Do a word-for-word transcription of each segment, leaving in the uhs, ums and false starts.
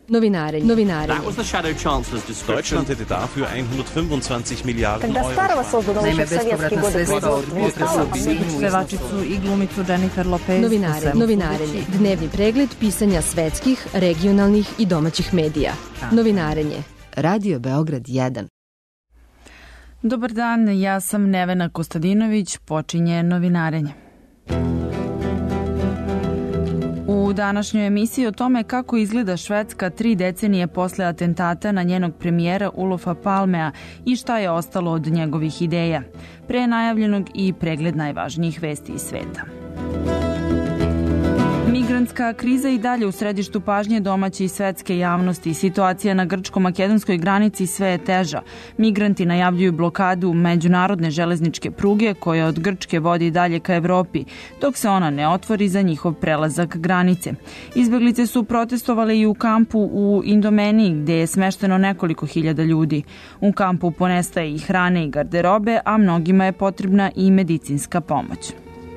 Novinarenje. Novinarenje. That was the Shadow Chancellor's description. Deutschland hätte dafür hundertfünfundzwanzig Milijarden Когда Euro. Старого создано еще в советские годы производство. Pevačicu i glumicu Jennifer Lopez. Novinarenje. Novinarenje. Dnevni pregled pisanja svetskih, regionalnih i domaćih medija. Novinarenje. Radio Beograd jedan. Dobar dan, ja sam Nevena Kostadinović, počinje Novinarenje. U današnjoj emisiji o tome kako izgleda Švedska tri decenije posle atentata na njenog premijera Olofa Palmea i šta je ostalo od njegovih ideja, pre najavljenog i pregled najvažnijih vesti iz sveta. Migrantska kriza i dalje u središtu pažnje domaće i svetske javnosti. Situacija na grčko-makedonskoj granici sve je teža. Migranti najavljuju blokadu međunarodne železničke pruge koja od Grčke vodi dalje ka Evropi, dok se ona ne otvori za njihov prelazak granice. Izbeglice su protestovale i u kampu u Indomeniji, gde je smešteno nekoliko hiljada ljudi. U kampu ponestaje i hrane i garderobe, a mnogima je potrebna i medicinska pomoć.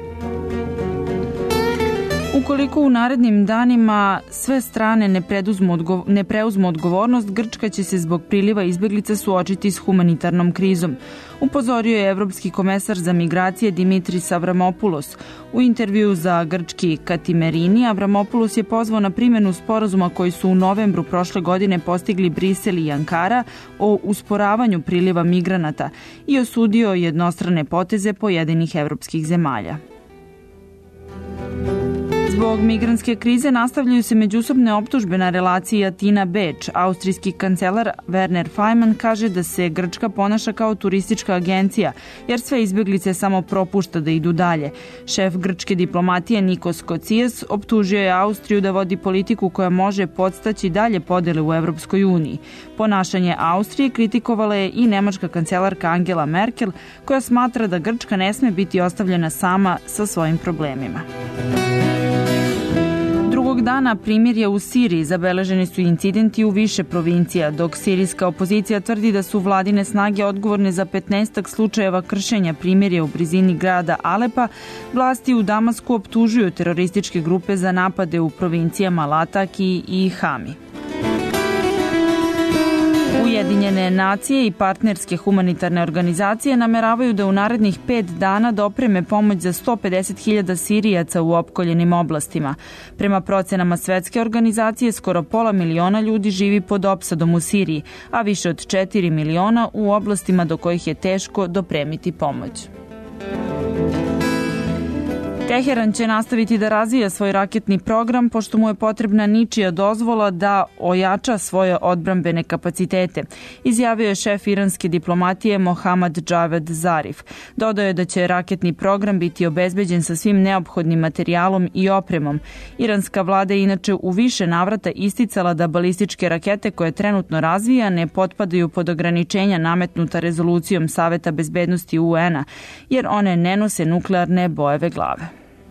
Ukoliko u narednim danima sve strane ne, odgo- ne preuzmu odgovornost, Grčka će se zbog priliva izbeglica suočiti s humanitarnom krizom. Upozorio je evropski komesar za migracije Dimitris Avramopoulos. U intervju za grčki Katimerini, Avramopoulos je pozvao na primjenu sporazuma koji su u novembru prošle godine postigli Brisel i Ankara o usporavanju priliva migranata i osudio jednostrane poteze pojedinih evropskih zemalja. Zbog migrantske krize nastavljaju se međusobne optužbe na relaciji Atina-Beč. Austrijski kancelar Werner Faymann kaže da se Grčka ponaša kao turistička agencija, jer sve izbeglice samo propušta da idu dalje. Šef grčke diplomatije Nikos Kocias optužio je Austriju da vodi politiku koja može podstaći dalje podele u Evropskoj uniji. Ponašanje Austrije kritikovala je i nemačka kancelarka Angela Merkel, koja smatra da Grčka ne sme biti ostavljena sama sa svojim problemima. Drugog dana primirja u Siriji zabeleženi su incidenti u više provincija, dok sirijska opozicija tvrdi da su vladine snage odgovorne za petnaestak slučajeva kršenja primirja u blizini grada Alepa. Vlasti u Damasku optužuju terorističke grupe za napade u provincijama Lataki i Hami. Ujedinjene nacije i partnerske humanitarne organizacije nameravaju da u narednih pet dana dopreme pomoć za sto pedeset hiljada Sirijaca u opkoljenim oblastima. Prema procenama svetske organizacije, skoro pola miliona ljudi živi pod opsadom u Siriji, a više od četiri miliona u oblastima do kojih je teško dopremiti pomoć. Teheran će nastaviti da razvija svoj raketni program, pošto mu je potrebna ničija dozvola da ojača svoje odbrambene kapacitete, izjavio je šef iranske diplomatije Mohammad Javad Zarif. Dodao je da će raketni program biti obezbeđen sa svim neophodnim materijalom i opremom. Iranska vlada je inače u više navrata isticala da balističke rakete koje trenutno razvija ne potpadaju pod ograničenja nametnuta rezolucijom Saveta bezbednosti U N-a, jer one ne nose nuklearne bojeve glave.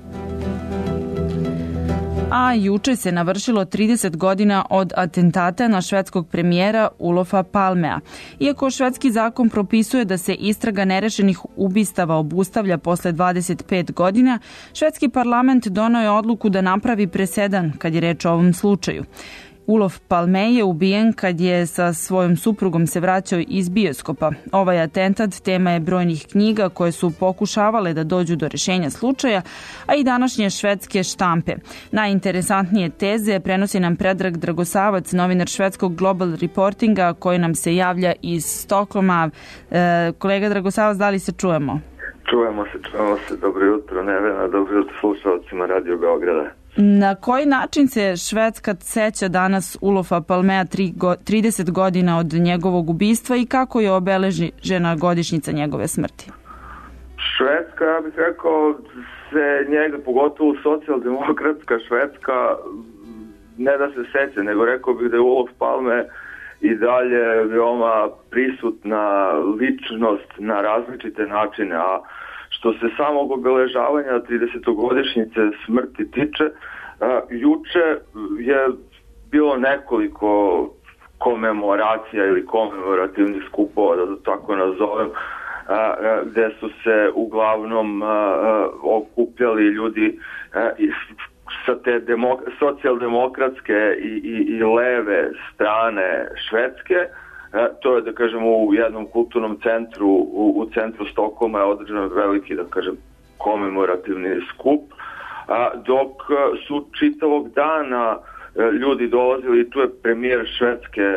A juče se navršilo trideset godina od atentata na švedskog premijera Olofa Palmea. Iako švedski zakon propisuje da se istraga nerešenih ubistava obustavlja posle dvadeset pet godina, švedski parlament doneo je odluku da napravi presedan kad je reč o ovom slučaju. Olof Palme je ubijen kad je sa svojom suprugom se vraćao iz bioskopa. Ovaj atentat tema je brojnih knjiga koje su pokušavale da dođu do rešenja slučaja, a i današnje švedske štampe. Najinteresantnije teze prenosi nam Predrag Dragosavac, novinar švedskog Global Reportinga, koji nam se javlja iz Stokholma. E, kolega Dragosavac, da li se čujemo? Čujemo se, čujemo se. Dobro jutro, Nevena, dobro jutro slušalcima Radio Beograda. Na koji način se Švedska seća danas Olofa Palmea trideset godina od njegovog ubistva i kako je obeležena godišnjica njegove smrti? Švedska, ja bih rekao, se njega, pogotovo socijaldemokratska Švedska, ne da se seća, nego rekao bih da je Olof Palme i dalje veoma prisutna ličnost na različite načine, a što se samog obeležavanja tridesetogodišnjice smrti tiče, a, juče je bilo nekoliko komemoracija ili komemorativnih skupova, da to tako nazovem, a, a, gde su se uglavnom a, a, okupljali ljudi a, iz sa te demok, socijaldemokratske i, i, i leve strane Švedske. E, to je, da kažem, u jednom kulturnom centru, u, u centru Stokholma je održan veliki, da kažem, komemorativni skup, a, dok su čitavog dana e, ljudi dolazili, tu je premijer Švedske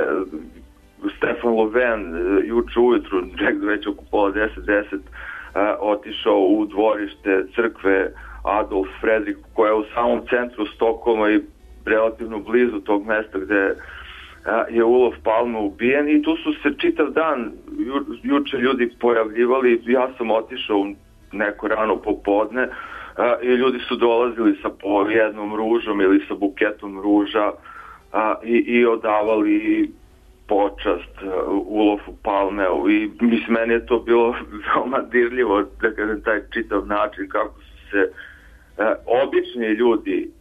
Stefan Löfven juče ujutru, već oko pola deset, deset, a, otišao u dvorište crkve Adolf Fredrik, koja je u samom centru Stokholma i relativno blizu tog mesta gde je Olof Palme ubijen, i tu su se čitav dan ju, juče ljudi pojavljivali. Ja sam otišao neko rano popodne a, i ljudi su dolazili sa po jednom ružom ili sa buketom ruža a, i, i odavali počast Olofu Palmeu, i mislim, meni je to bilo veoma dirljivo, da kažem, taj čitav način kako su se a, obični ljudi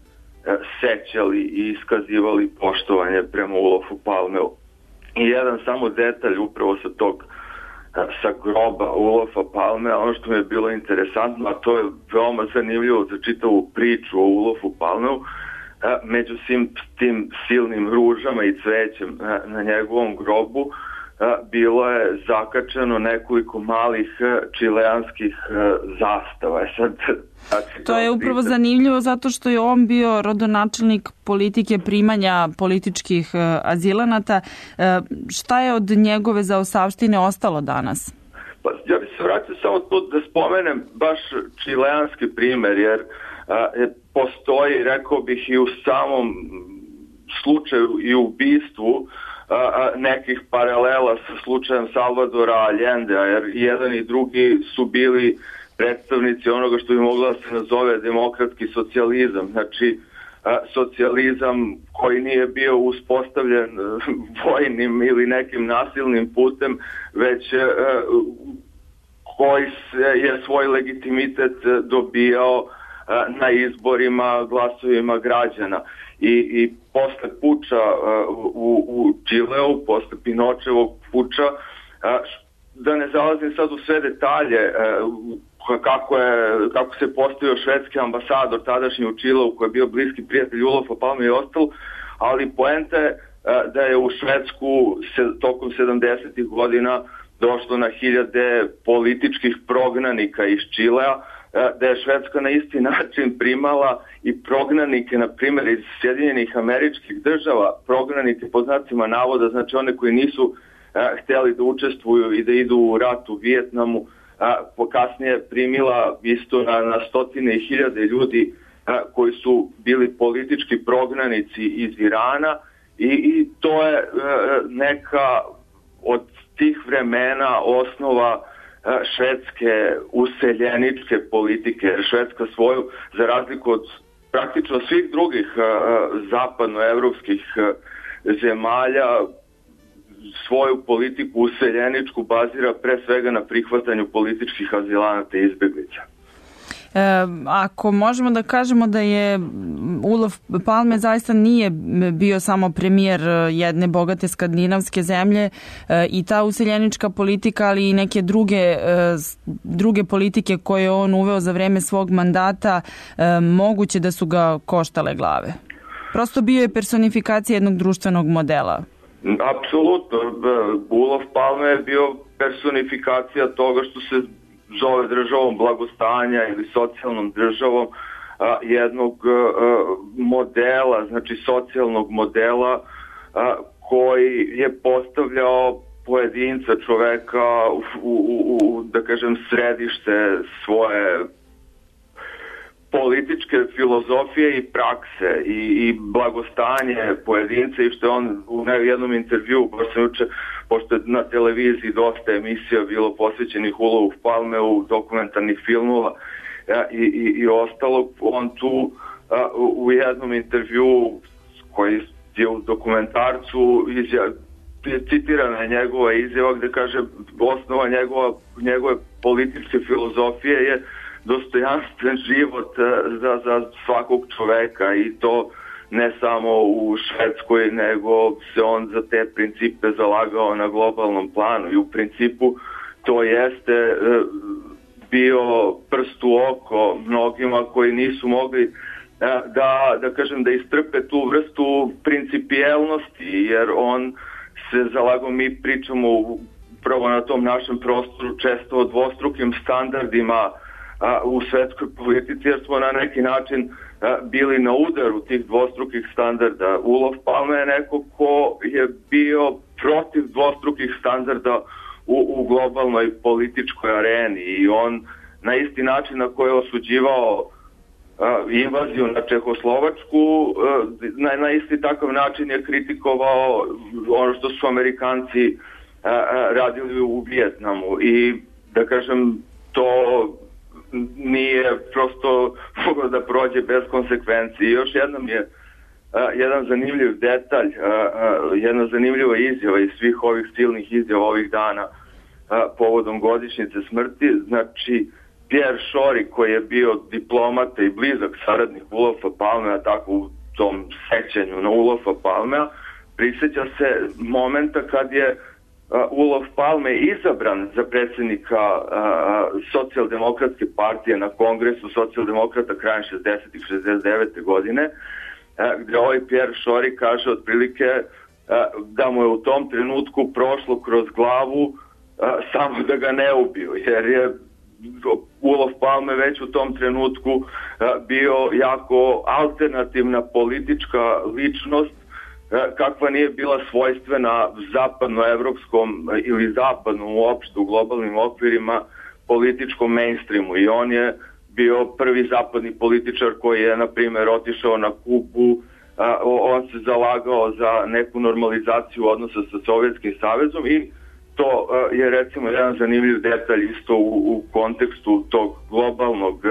sećali i iskazivali poštovanje prema Olofu Palmeu. I jedan samo detalj upravo sa tog, sa groba Olofa Palmea, ono što mi je bilo interesantno, a to je veoma zanimljivo za čitavu priču o Olofu Palmeu, među svim tim silnim ružama i cvećem na njegovom grobu bilo je zakačeno nekoliko malih čileanskih zastava. Sad, to je upravo zanimljivo zato što je on bio rodonačelnik politike primanja političkih azilanata. Šta je od njegove zaostavštine ostalo danas? Pa, ja bih se vratio samo tu da spomenem baš čileanski primer, jer a, postoji, rekao bih, i u samom slučaju i ubistvu a, nekih paralela sa slučajem Salvadora Allendea, jer jedan i drugi su bili predstavnici onoga što bi mogla da se nazove demokratski socijalizam. Znači, a, socijalizam koji nije bio uspostavljen vojnim ili nekim nasilnim putem, već a, koji je svoj legitimitet dobijao a, na izborima, glasovima građana. I, i posle puča uh, u, u Čileu, posle Pinočevog puča, uh, da ne zalazim sad u sve detalje, uh, kako, je, kako se postavio švedski ambasador tadašnji u Čileu, koji je bio bliski prijatelj Olofa Palme i ostalo, ali poenta je uh, da je u Švedsku se, tokom sedamdesetih godina došlo na hiljade političkih prognanika iz Čilea, da je Švedska na isti način primala i prognanike, na primjer, iz Sjedinjenih Američkih Država, prognanike pod znacima navoda, znači one koji nisu a, htjeli da učestvuju i da idu u rat u Vijetnamu, a, kasnije primila isto na, na stotine i hiljade ljudi a, koji su bili politički prognanici iz Irana, i, i to je a, neka od tih vremena osnova švedske useljeničke politike. Švedska svoju, za razliku od praktično svih drugih zapadnoevropskih zemalja, svoju politiku useljeničku bazira pre svega na prihvatanju političkih azilanata i izbeglica. E, ako možemo da kažemo da je Olof Palme zaista nije bio samo premijer jedne bogate skandinavske zemlje, e, i ta useljenička politika, ali i neke druge, e, druge politike koje je on uveo za vreme svog mandata, e, moguće da su ga koštale glave. Prosto bio je personifikacija jednog društvenog modela. Apsolutno. Olof Palme je bio personifikacija toga što se zove državom blagostanja ili socijalnom državom, a, jednog a, modela, znači socijalnog modela a, koji je postavljao pojedinca, čoveka u, u, u, da kažem, središte svoje političke filozofije i prakse i, i blagostanje pojedinca, i što je on u jednom intervju, baš sam juče, pošto je na televiziji dosta emisija bilo posvećenih Olofu Palmeu, dokumentarnih filmova a, i, i, i ostalog, on tu a, u jednom intervju koji je u dokumentarcu izjav, citirana je njegova izjava gde kaže osnova njegova, njegove političke filozofije je dostojanstven život za, za svakog čoveka, i to ne samo u Švedskoj, nego se on za te principe zalagao na globalnom planu, i u principu to jeste bio prst u oko mnogima koji nisu mogli da, da kažem, da istrpe tu vrstu principijelnosti, jer on se zalagao, mi pričamo upravo na tom našem prostoru često o dvostrukim standardima a, u svetskoj politici, jer smo na neki način a, bili na udaru tih dvostrukih standarda. Olof Palme je neko ko je bio protiv dvostrukih standarda u, u globalnoj političkoj areni i on na isti način na koji je osuđivao uh, invaziju na Čehoslovačku, uh, na, na isti takav način je kritikovao ono što su Amerikanci uh, radili u Vijetnamu i da kažem to nije prosto moglo da prođe bez konsekvencije. Još jednom je uh, jedan zanimljiv detalj, uh, uh, jedna zanimljiva izjava iz svih ovih silnih izjava ovih dana uh, povodom godišnjice smrti, znači Pierre Shori, koji je bio diplomata i blizak saradnik Olofa Palmea, tako u tom sećanju na Olofa Palmea, prisjeća se momenta kad je uh, Olof Palme izabran za predsjednika uh, socijaldemokratske partije na kongresu socijaldemokrata krajem šezdesetih šezdeset devete godine, uh, gdje ovaj Pierre Shori kaže otprilike uh, da mu je u tom trenutku prošlo kroz glavu uh, samo da ga ne ubiju, jer je Olof Palme već u tom trenutku uh, bio jako alternativna politička ličnost uh, kakva nije bila svojstvena zapadnoevropskom ili zapadnom uopšte u globalnim okvirima političkom mainstreamu i on je bio prvi zapadni političar koji je na primjer otišao na Kubu, uh, on se zalagao za neku normalizaciju odnosa sa Sovjetskim savezom i to je recimo jedan zanimljiv detalj isto u, u kontekstu tog globalnog,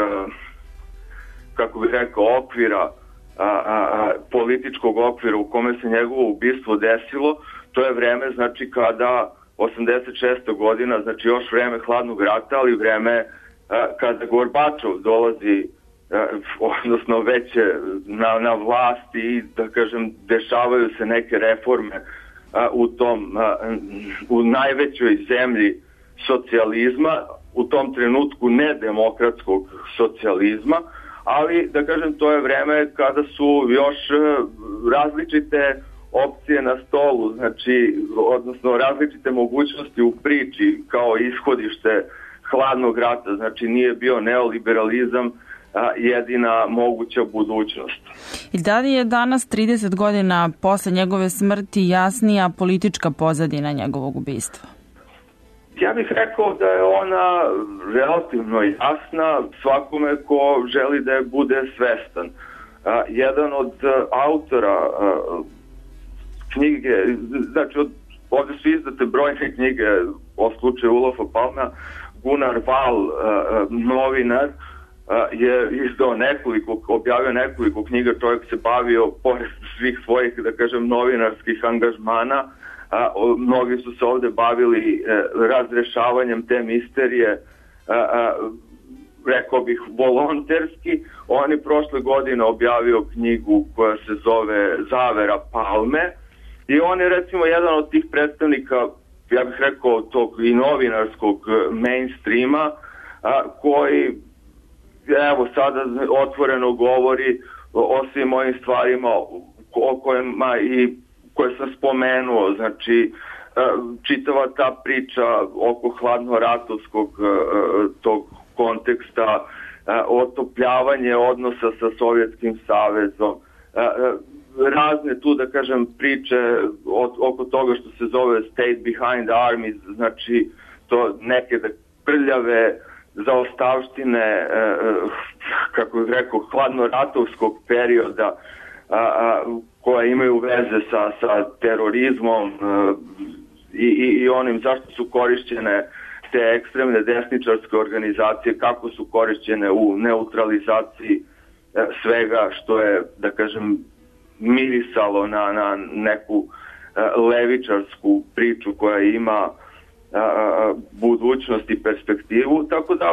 kako bih rekao, okvira, a, a, a, političkog okvira u kome se njegovo ubistvo desilo. To je vreme, znači, kada osamdeset šesta godina, znači još vreme hladnog rata, ali vreme a, kada Gorbačov dolazi, a, odnosno već na, na vlasti i, da kažem, dešavaju se neke reforme u tom, u najvećoj zemlji socijalizma, u tom trenutku nedemokratskog socijalizma, ali da kažem to je vreme kada su još različite opcije na stolu, znači odnosno različite mogućnosti u priči kao ishodište hladnog rata, znači nije bio neoliberalizam jedina moguća budućnost. I da li je danas trideset godina posle njegove smrti jasnija politička pozadina njegovog ubistva? Ja bih rekao da je ona relativno jasna svakome ko želi da je bude svestan. Jedan od autora knjige, znači od, ovdje su izdate brojne knjige o slučaju Olofa Palmea, Gunnar Wall, novinar, je izdao nekoliko, objavio nekoliko knjiga, čovjek se bavio pored svih svojih, da kažem, novinarskih angažmana, a, o, mnogi su se ovde bavili e, razrešavanjem te misterije, a, a, rekao bih volonterski. On je prošle godine objavio knjigu koja se zove Zavera Palme i on je recimo jedan od tih predstavnika, ja bih rekao, tog i novinarskog mainstreama, a, koji evo sada otvoreno govori o svim ovim stvarima o kojima i koje sam spomenuo, znači čitava ta priča oko hladnoratovskog tog konteksta, otopljavanje odnosa sa Sovjetskim savezom, razne tu, da kažem, priče oko toga što se zove State Behind Armies, znači to neke da prljave zaostavštine, kako bih rekao, hladnoratovskog perioda koje imaju veze sa, sa terorizmom i, i, i onim zašto su korišćene te ekstremne desničarske organizacije, kako su korišćene u neutralizaciji svega što je, da kažem, mirisalo na, na neku levičarsku priču koja ima budućnost i perspektivu, tako da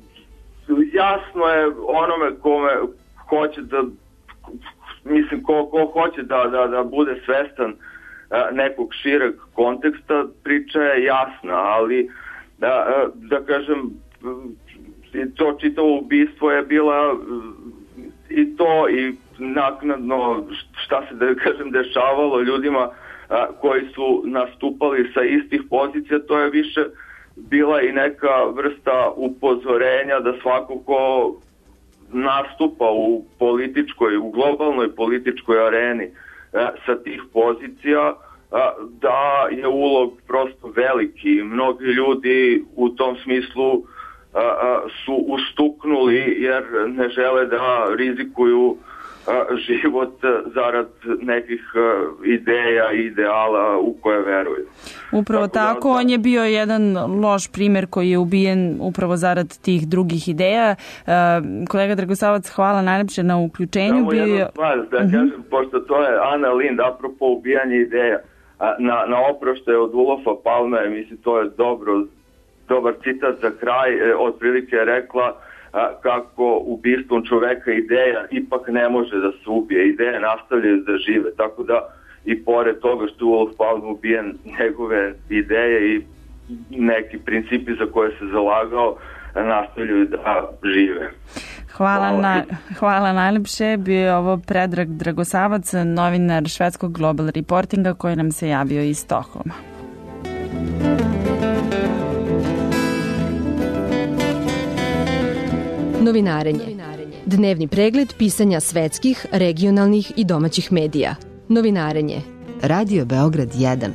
jasno je onome kome hoće da, mislim, ko, ko hoće da, da, da bude svestan nekog šireg konteksta, priča je jasna, ali da, da kažem, to čitavo ubistvo je bila i to i naknadno šta se da kažem dešavalo ljudima a, koji su nastupali sa istih pozicija, to je više bila i neka vrsta upozorenja da svako ko nastupa u političkoj, u globalnoj političkoj areni a, sa tih pozicija, a, da je ulog prosto veliki. Mnogi ljudi u tom smislu a, a, su ustuknuli jer ne žele da rizikuju život zarad nekih ideja i ideala u koje veruju. Upravo tako, tako da, on je bio jedan loš primer koji je ubijen upravo zarad tih drugih ideja. Kolega Dragosavac, hvala najlepše na uključenju. Samo jednu stvar, da uh-huh. kažem, pošto to je Ana Lind, apropo ubijanje ideja, na, na oproštaj od Ulofa Palme, mislim, to je dobro, dobar citat za kraj, otprilike je rekla kako ubistvom čoveka ideja ipak ne može da se ubije. Ideje nastavljaju da žive, tako da i pored toga što je Ulof Palme ubijen, njegove ideje i neki principi za koje se zalagao nastavljaju da žive. Hvala, hvala. Na, hvala najlepše. Bio je ovo Predrag Dragosavac, novinar švedskog Global Reportinga koji nam se javio iz Stokholma. Novinarenje. Dnevni pregled pisanja svetskih, regionalnih i domaćih medija. Novinarenje. Radio Beograd jedan.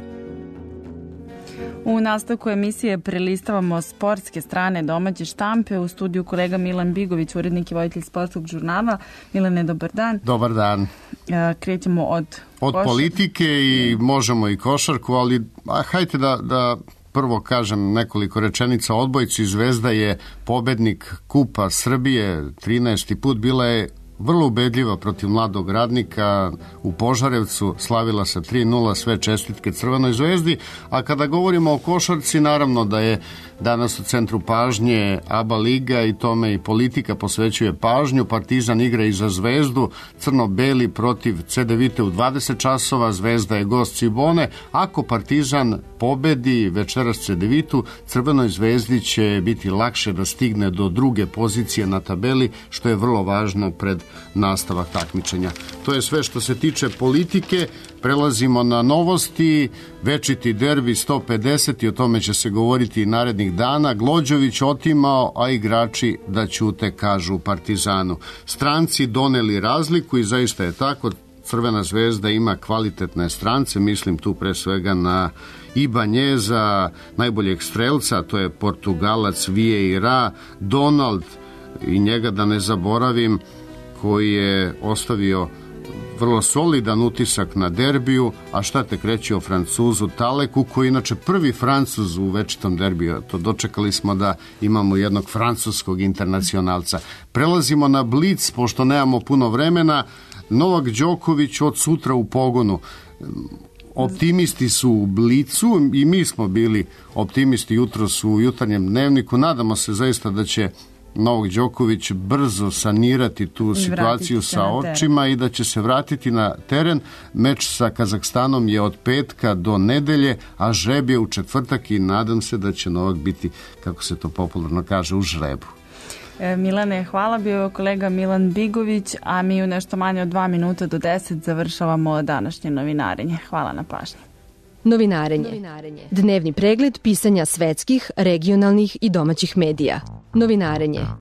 U nastavku emisije prelistavamo sportske strane domaće štampe. U studiju kolega Milan Bigović, urednik i voditelj sportskog žurnala. Milane, dobar dan. Dobar dan. Krećemo od... Od košar... politike i možemo i košarku, ali a, hajte da... da... Prvo kažem nekoliko rečenica o odbojci. Zvezda je pobednik Kupa Srbije trinaesti put, bila je vrlo ubedljiva protiv Mladog Radnika u Požarevcu, slavila sa tri nula, sve čestitke Crvenoj zvezdi. A kada govorimo o košarci, naravno da je danas u centru pažnje A B A liga i tome i politika posvećuje pažnju. Partizan igra i za Zvezdu, crno-beli protiv C D Vite u dvadeset časova, Zvezda je gost Cibone. Ako Partizan pobedi večeras C D Vitu, Crvenoj zvezdi će biti lakše da stigne do druge pozicije na tabeli, što je vrlo važno pred nastavak takmičenja. To je sve što se tiče politike. Prelazimo na novosti. Večiti derbi sto pedeset i o tome će se govoriti i narednih dana. Glođović otimao, a igrači da ćute, kažu Partizanu. Stranci doneli razliku i zaista je tako. Crvena zvezda ima kvalitetne strance, mislim tu pre svega na Ibanjeza, najboljeg strelca, to je Portugalac Vieira, Donald i njega da ne zaboravim, koji je ostavio vrlo solidan utisak na derbiju, a šta tek reći o Francuzu Taleku, koji je inače prvi Francuz u večitom derbiju. To dočekali smo da imamo jednog francuskog internacionalca. Prelazimo na Blic, pošto nemamo puno vremena. Novak Đoković od sutra u pogonu. Optimisti su u Blicu i mi smo bili optimisti jutros u jutarnjem dnevniku. Nadamo se zaista da će Novak Đoković brzo sanirati tu situaciju sa očima i da će se vratiti na teren. Meč sa Kazahstanom je od petka do nedelje, a žreb je u četvrtak i nadam se da će Novak biti, kako se to popularno kaže, u žrebu. Milane, hvala, bio kolega Milan Bigović, a mi u nešto manje od dva minuta do deset završavamo današnje novinarenje. Hvala na pažnji. Novinarenje. Novinarenje. Dnevni pregled pisanja svetskih, regionalnih i domaćih medija. Novinarenje.